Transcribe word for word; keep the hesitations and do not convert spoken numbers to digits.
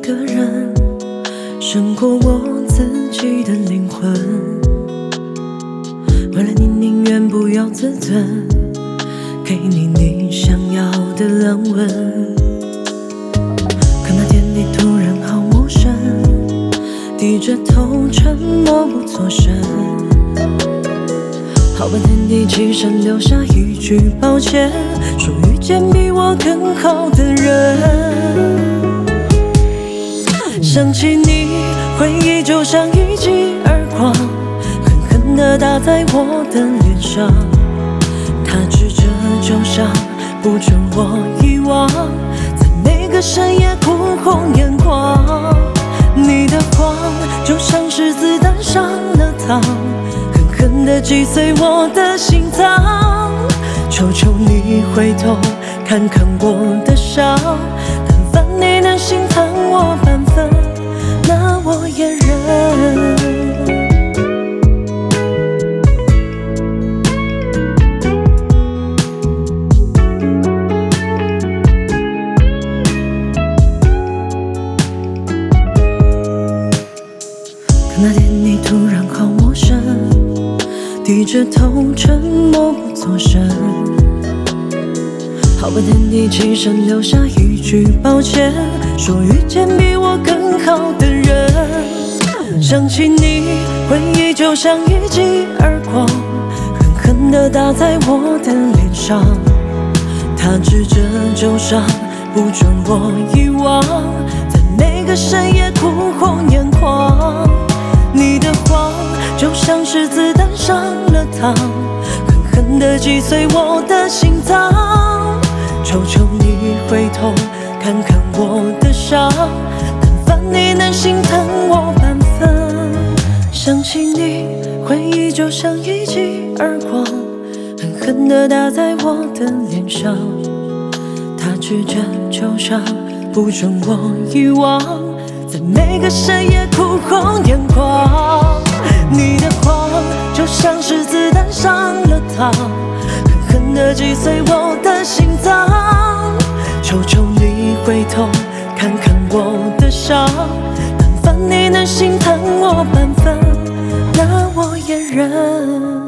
个人，胜过我自己的灵魂。为了你宁愿不要自尊，给你你想要的安稳。可那天你突然好陌生，低着头沉默不作声，好半天你起身留下一句抱歉，说遇见比我更好的人。想起你，回忆就像一记耳光，狠狠地打在我的脸上。它指着旧伤，不准我遗忘，在每个深夜哭红眼眶。你的谎就像是子弹上了膛，狠狠地击碎我的心脏。求求你回头看看我的伤，但凡你能心疼我半分，那我也认。可那天你突然好陌生，低着头沉默不作声，好半天你起身留下一句抱歉，说遇见比我更好的人。想起你，回忆就像一记耳光，狠狠地打在我的脸上。它指着旧伤，不准我遗忘，在每个深夜哭红眼眶。你的谎就像是子弹上了膛，狠狠地击碎我的心脏。求求你回头看看我的伤，但凡你能心疼我半分。想起你，回忆就像一记耳光，狠狠地打在我的脸上。它指着旧伤，不准我遗忘，在每个深夜哭红眼眶。你的谎就像是子弹上了膛，狠狠地击碎我的心脏。求求你回头看看我的伤，但凡你能心疼我半分，那我也认。